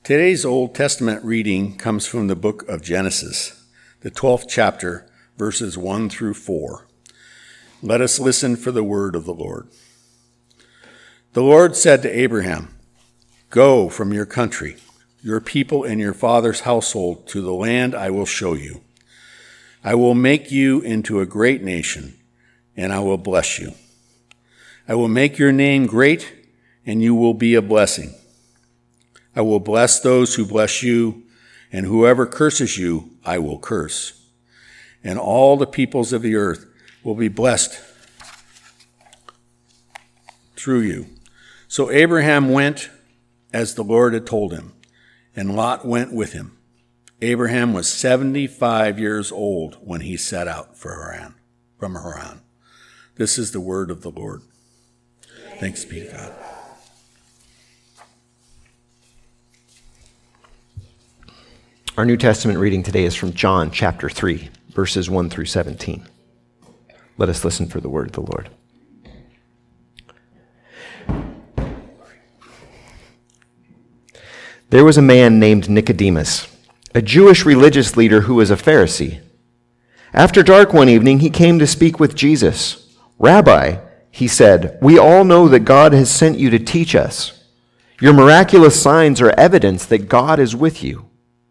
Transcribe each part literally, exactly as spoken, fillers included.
Today's Old Testament reading comes from the book of Genesis, the twelfth chapter, verses one through four. Let us listen for the word of the Lord. The Lord said to Abraham, "Go from your country, your people and your father's household to the land I will show you. I will make you into a great nation, and I will bless you. I will make your name great, and you will be a blessing. I will bless those who bless you, and whoever curses you, I will curse. And all the peoples of the earth will be blessed through you." So Abraham went as the Lord had told him, and Lot went with him. Abraham was seventy-five years old when he set out for Haran, from Haran. This is the word of the Lord. Thanks be to God. Our New Testament reading today is from John chapter three, verses one through seventeen. Let us listen for the word of the Lord. There was a man named Nicodemus, a Jewish religious leader who was a Pharisee. After dark one evening, he came to speak with Jesus. "Rabbi," he said, "we all know that God has sent you to teach us. Your miraculous signs are evidence that God is with you."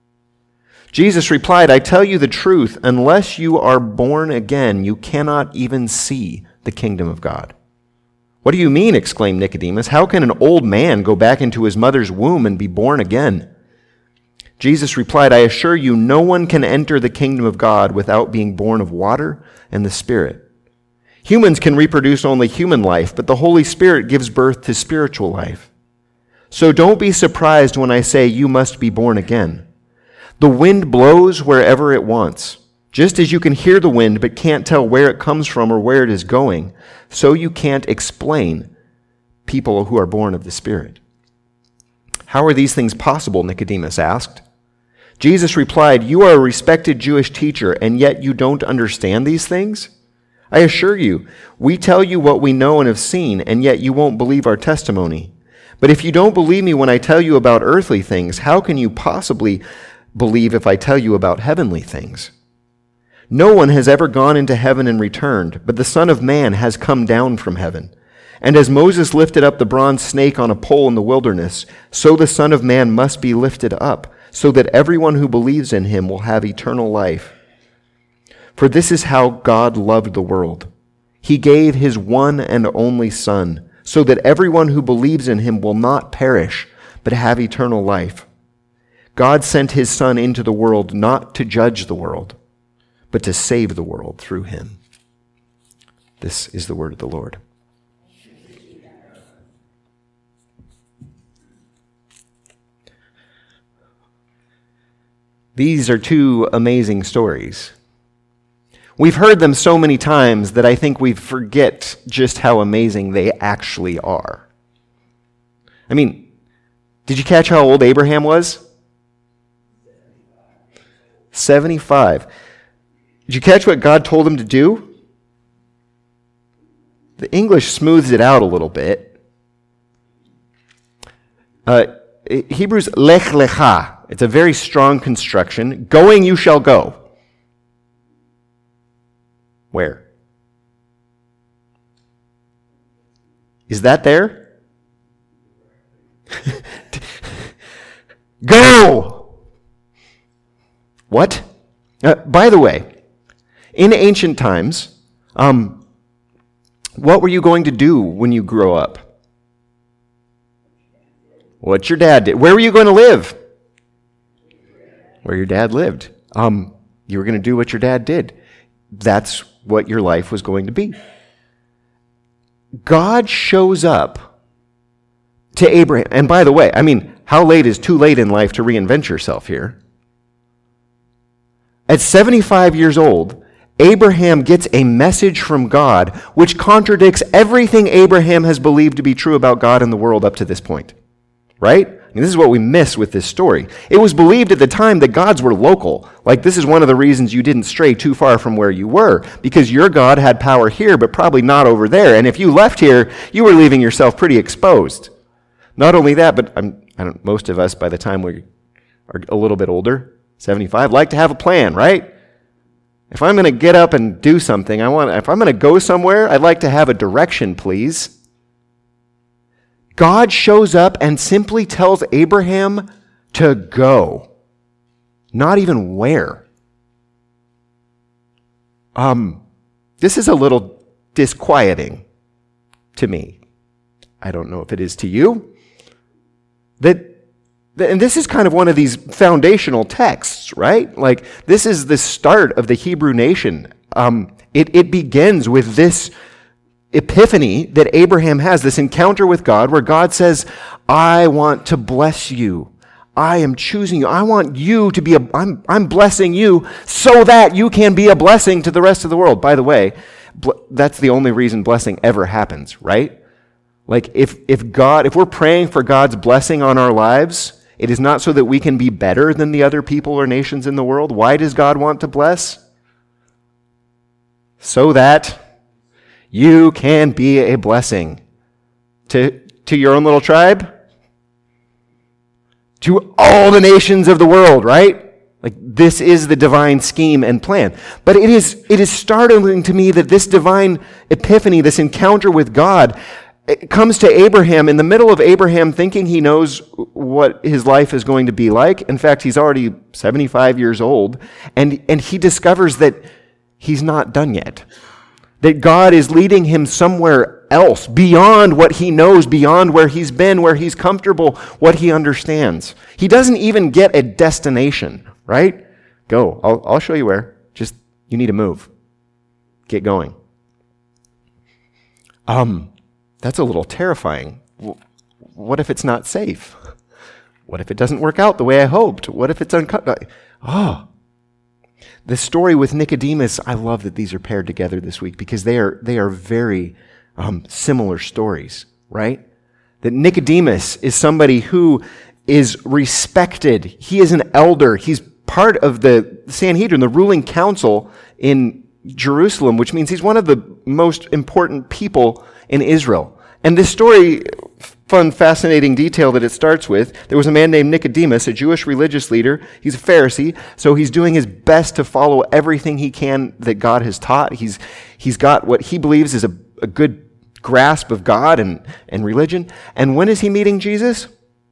Jesus replied, "I tell you the truth, unless you are born again, you cannot even see the kingdom of God." "What do you mean?" exclaimed Nicodemus. "How can an old man go back into his mother's womb and be born again?" Jesus replied, "I assure you, no one can enter the kingdom of God without being born of water and the Spirit. Humans can reproduce only human life, but the Holy Spirit gives birth to spiritual life. So don't be surprised when I say you must be born again. The wind blows wherever it wants. Just as you can hear the wind but can't tell where it comes from or where it is going, so you can't explain people who are born of the Spirit." "How are these things possible?" Nicodemus asked. Jesus replied, "You are a respected Jewish teacher, and yet you don't understand these things? I assure you, we tell you what we know and have seen, and yet you won't believe our testimony. But if you don't believe me when I tell you about earthly things, how can you possibly believe if I tell you about heavenly things? No one has ever gone into heaven and returned, but the Son of Man has come down from heaven. And as Moses lifted up the bronze snake on a pole in the wilderness, so the Son of Man must be lifted up, so that everyone who believes in him will have eternal life. For this is how God loved the world. He gave his one and only Son, so that everyone who believes in him will not perish, but have eternal life. God sent his Son into the world not to judge the world, but to save the world through him." This is the word of the Lord. These are two amazing stories. We've heard them so many times that I think we forget just how amazing they actually are. I mean, did you catch how old Abraham was? seventy-five. Did you catch what God told him to do? The English smooths it out a little bit. Uh, Hebrew's lech lecha. It's a very strong construction. Going you shall go. Where? Is that there? Go! What? Uh, by the way, in ancient times, um, what were you going to do when you grow up? What your dad did. Where were you going to live? Where your dad lived. Um, you were going to do what your dad did. That's what your life was going to be. God shows up to Abraham. And by the way, I mean, how late is too late in life to reinvent yourself here? At seventy-five years old, Abraham gets a message from God which contradicts everything Abraham has believed to be true about God and the world up to this point. Right? I mean, this is what we miss with this story. It was believed at the time that gods were local. Like, this is one of the reasons you didn't stray too far from where you were, because your God had power here, but probably not over there. And if you left here, you were leaving yourself pretty exposed. Not only that, but I'm I don't, most of us, by the time we are a little bit older, seventy-five, like to have a plan, right? If I'm going to get up and do something, I want. If I'm going to go somewhere, I'd like to have a direction, please. God shows up and simply tells Abraham to go, not even where. Um, this is a little disquieting to me. I don't know if it is to you. That, and this is kind of one of these foundational texts, right? Like, this is the start of the Hebrew nation. Um, it, it begins with this epiphany that Abraham has, this encounter with God where God says, I want to bless you. I am choosing you. I want you to be a, I'm, I'm blessing you so that you can be a blessing to the rest of the world. By the way, bl- that's the only reason blessing ever happens, right? Like if, if God, if we're praying for God's blessing on our lives, it is not so that we can be better than the other people or nations in the world. Why does God want to bless? So that you can be a blessing to, to your own little tribe, to all the nations of the world, right? Like this is the divine scheme and plan. But it is, it is startling to me that this divine epiphany, this encounter with God, it comes to Abraham in the middle of Abraham thinking he knows what his life is going to be like. In fact, he's already seventy-five years old, and, and he discovers that he's not done yet. That God is leading him somewhere else, beyond what he knows, beyond where he's been, where he's comfortable, what he understands. He doesn't even get a destination, right? Go, I'll, I'll show you where. Just, you need to move. Get going. Um, that's a little terrifying. What if it's not safe? What if it doesn't work out the way I hoped? What if it's uncut? Oh, the story with Nicodemus, I love that these are paired together this week because they are they are very um, similar stories, right? That Nicodemus is somebody who is respected. He is an elder. He's part of the Sanhedrin, the ruling council in Jerusalem, which means he's one of the most important people in Israel. And this story, fun, fascinating detail that it starts with, there was a man named Nicodemus, a Jewish religious leader. He's a Pharisee, so he's doing his best to follow everything he can that God has taught. He's he's got what he believes is a, a good grasp of God and, and religion. And when is he meeting Jesus?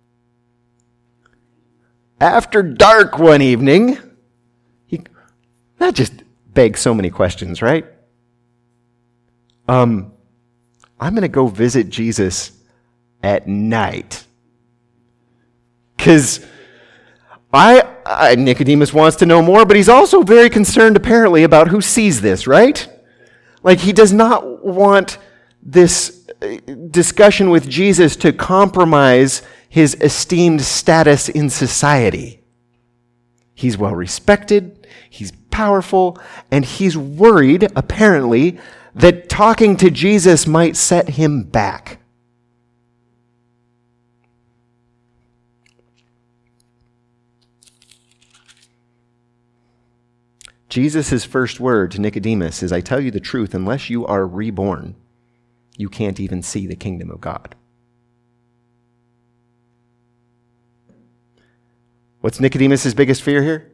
After dark one evening. He, that just begs so many questions, right? Um, I'm going to go visit Jesus at night. Because I, I, Nicodemus wants to know more, but he's also very concerned apparently about who sees this, right? Like he does not want this discussion with Jesus to compromise his esteemed status in society. He's well respected, he's powerful, and he's worried, apparently, that talking to Jesus might set him back. Jesus' first word to Nicodemus is, I tell you the truth, unless you are reborn, you can't even see the kingdom of God. What's Nicodemus' biggest fear here?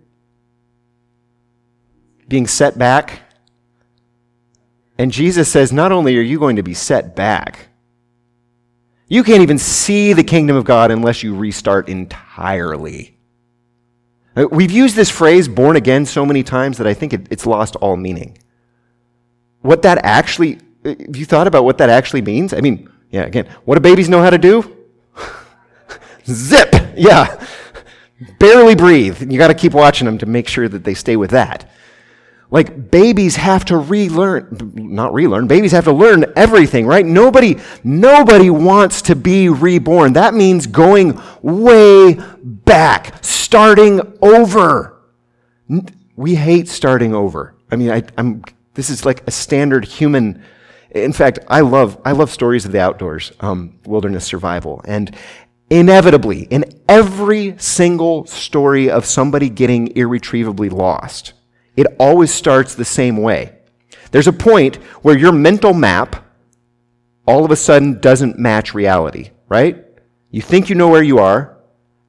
Being set back. And Jesus says, not only are you going to be set back, you can't even see the kingdom of God unless you restart entirely. We've used this phrase, born again, so many times that I think it, it's lost all meaning. What that actually, have you thought about what that actually means? I mean, yeah, again, what do babies know how to do? Zip! Yeah. Barely breathe. You got to keep watching them to make sure that they stay with that. Like babies have to relearn, not relearn, babies have to learn everything, right? Nobody, nobody wants to be reborn. That means going way back, starting over. We hate starting over. I mean, I, I'm, this is like a standard human. In fact, I love, I love stories of the outdoors, um, wilderness survival. And inevitably, in every single story of somebody getting irretrievably lost, it always starts the same way. There's a point where your mental map all of a sudden doesn't match reality, right? You think you know where you are,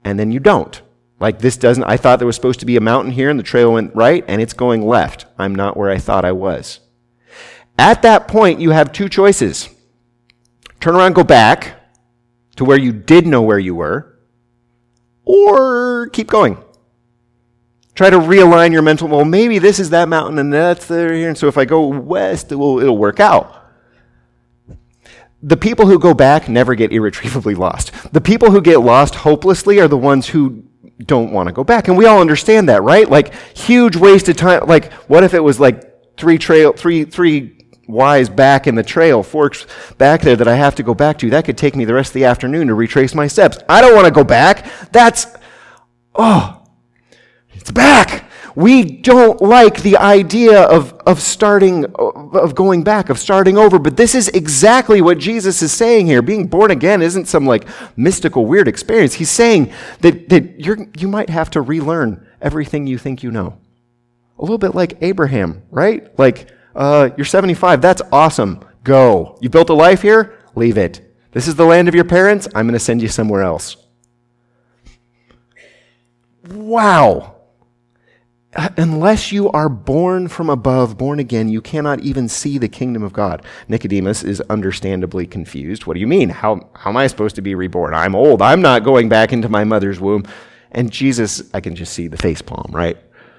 and then you don't. Like this doesn't, I thought there was supposed to be a mountain here and the trail went right and it's going left. I'm not where I thought I was. At that point, you have two choices. Turn around, go back to where you did know where you were, or keep going. Try to realign your mental, well, maybe this is that mountain and that's there here, and so if I go west, it will, it'll work out. The people who go back never get irretrievably lost. The people who get lost hopelessly are the ones who don't want to go back. And we all understand that, right? Like, huge waste of time. Like, what if it was like three trail, three, three Y's back in the trail, forks back there that I have to go back to? That could take me the rest of the afternoon to retrace my steps. I don't want to go back. That's, oh, it's back. We don't like the idea of, of starting, of going back, of starting over. But this is exactly what Jesus is saying here. Being born again isn't some like mystical, weird experience. He's saying that, that you're, you might have to relearn everything you think you know. A little bit like Abraham, right? Like, uh, you're seventy-five. That's awesome. Go. You built a life here? Leave it. This is the land of your parents. I'm going to send you somewhere else. Wow. Unless you are born from above, born again, you cannot even see the kingdom of God. Nicodemus is understandably confused. What do you mean? How, how am I supposed to be reborn? I'm old. I'm not going back into my mother's womb. And Jesus, I can just see the facepalm, right?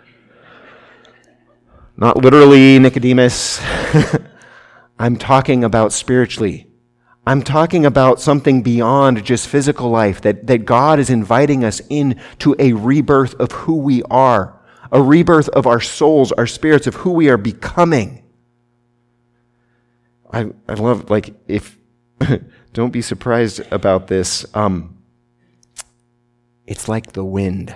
Not literally, Nicodemus. I'm talking about spiritually. I'm talking about something beyond just physical life, that, that God is inviting us into a rebirth of who we are. A rebirth of our souls, our spirits, of who we are becoming. I I love, like, if, don't be surprised about this. Um, it's like the wind.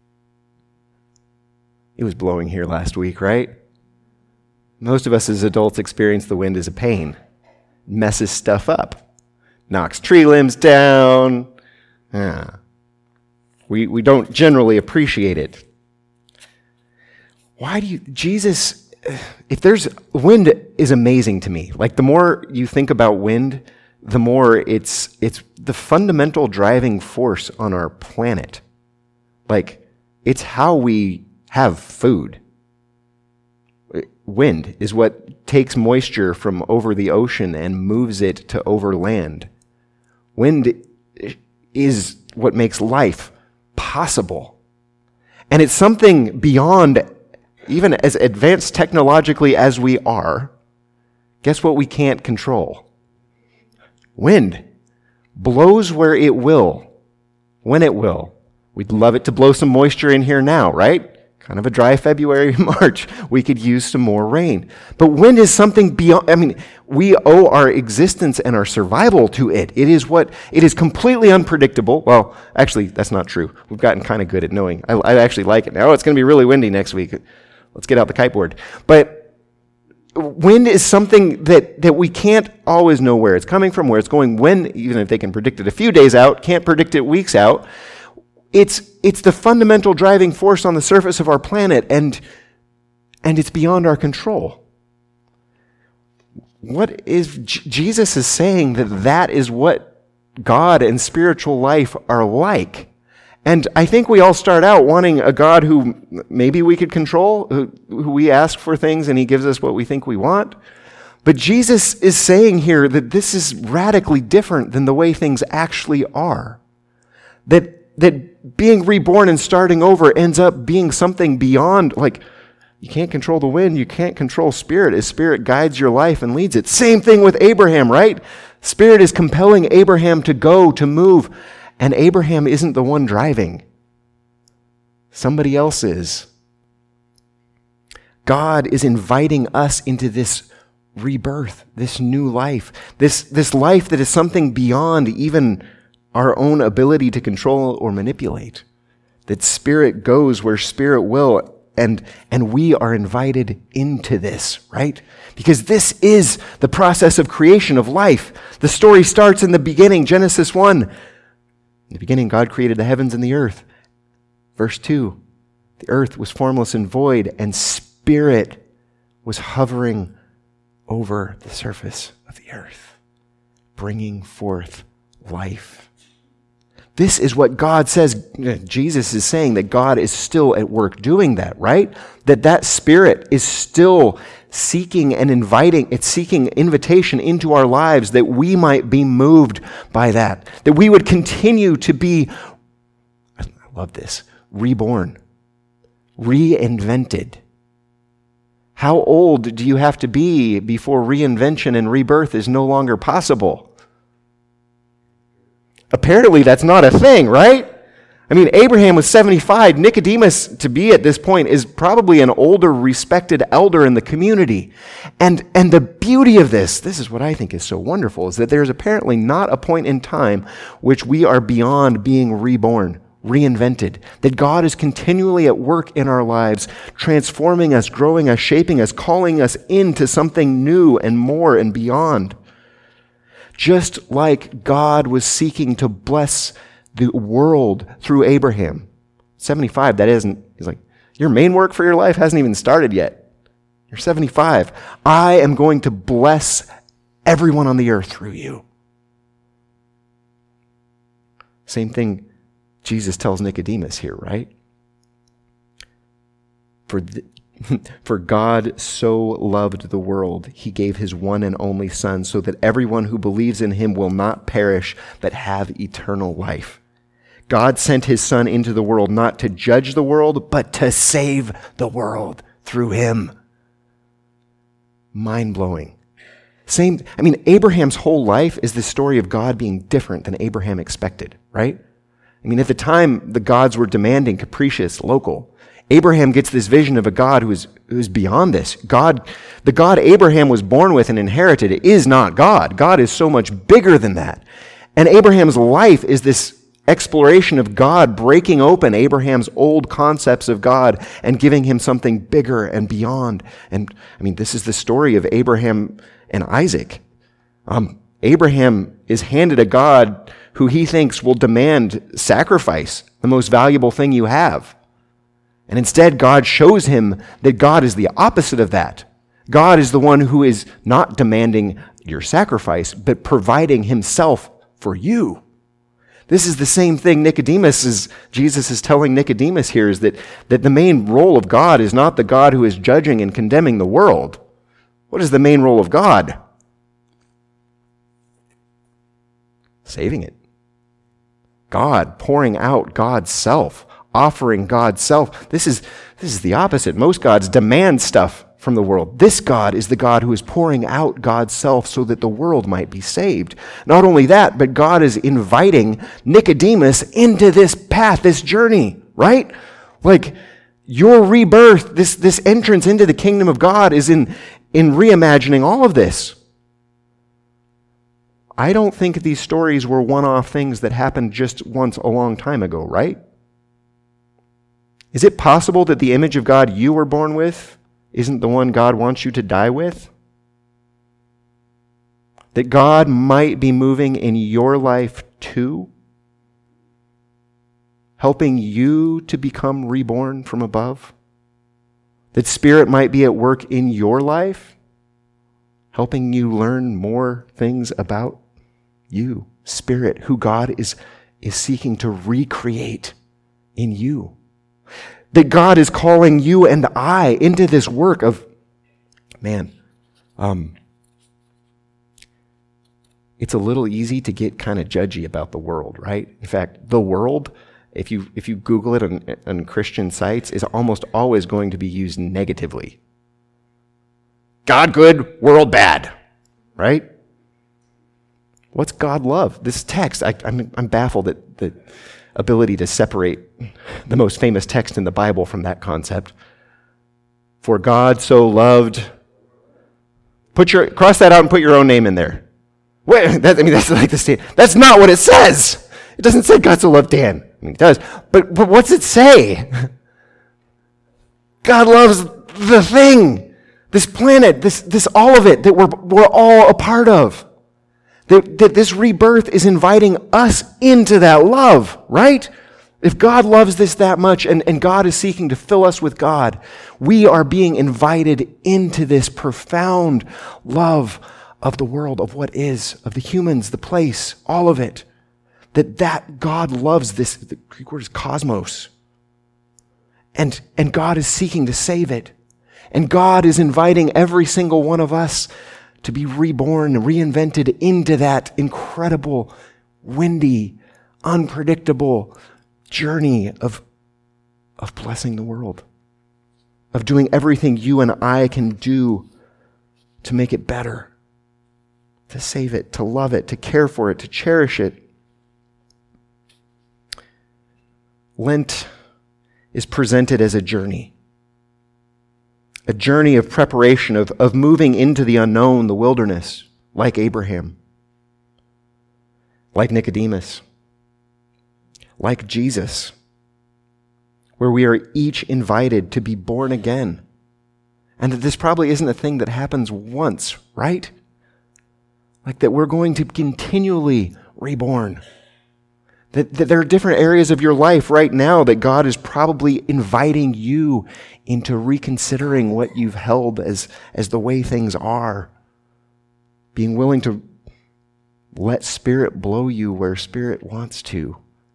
It was blowing here last week, right? Most of us as adults experience the wind as a pain. It messes stuff up. Knocks tree limbs down. Ah. We, we don't generally appreciate it. Why do you, Jesus, if there's, wind is amazing to me. Like, the more you think about wind, the more it's, it's the fundamental driving force on our planet. Like, it's how we have food. Wind is what takes moisture from over the ocean and moves it to over land. Wind is what makes life possible. And it's something beyond, even as advanced technologically as we are, guess what we can't control? Wind blows where it will, when it will. We'd love it to blow some moisture in here now, right? Kind of a dry February, March. We could use some more rain. But wind is something beyond, I mean, we owe our existence and our survival to it. It is what, it is completely unpredictable. Well, actually, that's not true. We've gotten kind of good at knowing. I, I actually like it now. Oh, it's going to be really windy next week. Let's get out the kiteboard. But wind is something that, that we can't always know where it's coming from, where it's going, when, even if they can predict it a few days out, can't predict it weeks out. It's it's the fundamental driving force on the surface of our planet, and and it's beyond our control. What is J- Jesus is saying that that is what God and spiritual life are like. And I think we all start out wanting a God who maybe we could control, who, who we ask for things and he gives us what we think we want. But Jesus is saying here that this is radically different than the way things actually are. That that being reborn and starting over ends up being something beyond, like, you can't control the wind, you can't control spirit, as spirit guides your life and leads it. Same thing with Abraham, right? Spirit is compelling Abraham to go, to move, and Abraham isn't the one driving. Somebody else is. God is inviting us into this rebirth, this new life, this, this life that is something beyond even our own ability to control or manipulate. That spirit goes where spirit will, and, and we are invited into this, right? Because this is the process of creation of life. The story starts in the beginning, Genesis one. In the beginning, God created the heavens and the earth. Verse two, the earth was formless and void, and spirit was hovering over the surface of the earth, bringing forth life. This is what God says. Jesus is saying that God is still at work doing that, right? That that Spirit is still seeking and inviting, it's seeking invitation into our lives that we might be moved by that. That we would continue to be, I love this, reborn, reinvented. How old do you have to be before reinvention and rebirth is no longer possible? Apparently that's not a thing, right? I mean, Abraham was seventy-five. Nicodemus, to be at this point, is probably an older, respected elder in the community. And, and the beauty of this, this is what I think is so wonderful, is that there's apparently not a point in time which we are beyond being reborn, reinvented. That God is continually at work in our lives, transforming us, growing us, shaping us, calling us into something new and more and beyond. Just like God was seeking to bless the world through Abraham. seventy-five, that isn't, he's like, your main work for your life hasn't even started yet. You're seventy-five. I am going to bless everyone on the earth through you. Same thing Jesus tells Nicodemus here, right? For the, For God so loved the world, he gave his one and only Son, so that everyone who believes in him will not perish, but have eternal life. God sent his Son into the world not to judge the world, but to save the world through him. Mind-blowing. Same, I mean, Abraham's whole life is the story of God being different than Abraham expected, right? I mean, at the time, the gods were demanding, capricious, local. Abraham gets this vision of a God who is, who is beyond this. God, the God Abraham was born with and inherited is not God. God is so much bigger than that. And Abraham's life is this exploration of God breaking open Abraham's old concepts of God and giving him something bigger and beyond. And I mean, this is the story of Abraham and Isaac. Um, Abraham is handed a God who he thinks will demand sacrifice, the most valuable thing you have. And instead, God shows him that God is the opposite of that. God is the one who is not demanding your sacrifice, but providing himself for you. This is the same thing Nicodemus is, Jesus is telling Nicodemus here, is that, that the main role of God is not the God who is judging and condemning the world. What is the main role of God? Saving it. God pouring out God's self. Offering God's self. This is, this is the opposite. Most gods demand stuff from the world. This God is the God who is pouring out God's self so that the world might be saved. Not only that, but God is inviting Nicodemus into this path, this journey, right? Like your rebirth, this, this entrance into the kingdom of God is in, in reimagining all of this. I don't think these stories were one-off things that happened just once a long time ago, right? Is it possible that the image of God you were born with isn't the one God wants you to die with? That God might be moving in your life too? Helping you to become reborn from above? That Spirit might be at work in your life? Helping you learn more things about you, Spirit, who God is, is seeking to recreate in you. That God is calling you and I into this work of, man, um, it's a little easy to get kind of judgy about the world, right? In fact, the world, if you if you Google it on, on Christian sites, is almost always going to be used negatively. God good, world bad, right? What's God love? This text, I, I'm, I'm baffled at the ability to separate the most famous text in the Bible from that concept. For God so loved, put your cross that out and put your own name in there. Wait, that, I mean that's like the state. That's not what it says. It doesn't say God so loved Dan. I mean it does, but but what's it say? God loves the thing, this planet, this this all of it that we're we're all a part of. That, that this rebirth is inviting us into that love, right? If God loves this that much and, and God is seeking to fill us with God, we are being invited into this profound love of the world, of what is, of the humans, the place, all of it. that that God loves this, the Greek word is cosmos. And, and God is seeking to save it. And God is inviting every single one of us to be reborn, reinvented into that incredible, windy, unpredictable journey of, of blessing the world, of doing everything you and I can do to make it better, to save it, to love it, to care for it, to cherish it. Lent is presented as a journey. A journey of preparation, of, of moving into the unknown, the wilderness, like Abraham, like Nicodemus, like Jesus, where we are each invited to be born again. And that this probably isn't a thing that happens once, right? Like that we're going to continually reborn. That, that there are different areas of your life right now that God is probably inviting you into reconsidering what you've held as, as the way things are. Being willing to let Spirit blow you where Spirit wants to.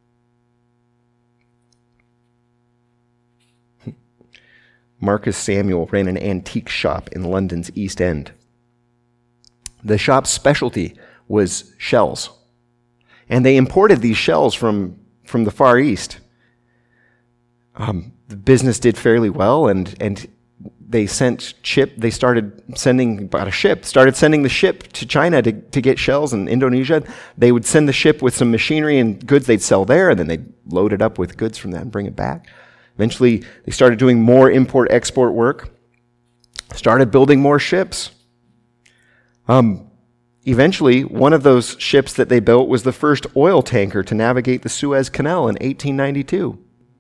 Marcus Samuel ran an antique shop in London's East End. The shop's specialty was shells. And they imported these shells from, from the Far East. Um, the business did fairly well, and, and they sent ship, they started sending, bought a ship, started sending the ship to China to, to get shells in Indonesia. They would send the ship with some machinery and goods they'd sell there, and then they'd load it up with goods from that and bring it back. Eventually, they started doing more import-export work, started building more ships. Um, Eventually, one of those ships that they built was the first oil tanker to navigate the Suez Canal in eighteen ninety-two.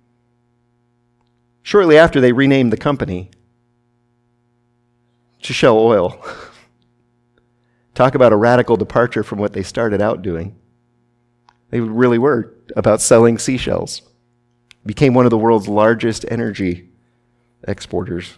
Shortly after, they renamed the company to Shell Oil. Talk about a radical departure from what they started out doing. They really were about selling seashells. Became one of the world's largest energy exporters.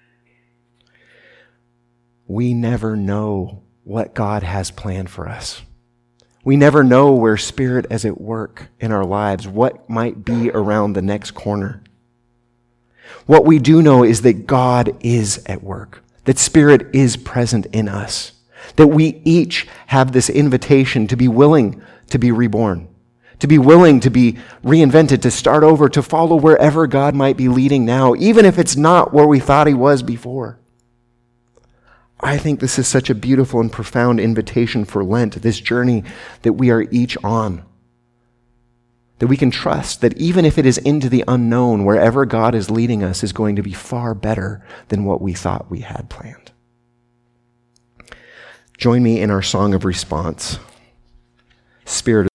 We never know what God has planned for us. We never know where Spirit is at work in our lives, what might be around the next corner. What we do know is that God is at work, that Spirit is present in us, that we each have this invitation to be willing to be reborn, to be willing to be reinvented, to start over, to follow wherever God might be leading now, even if it's not where we thought He was before. I think this is such a beautiful and profound invitation for Lent, this journey that we are each on. That we can trust that even if it is into the unknown, wherever God is leading us is going to be far better than what we thought we had planned. Join me in our song of response. Spirit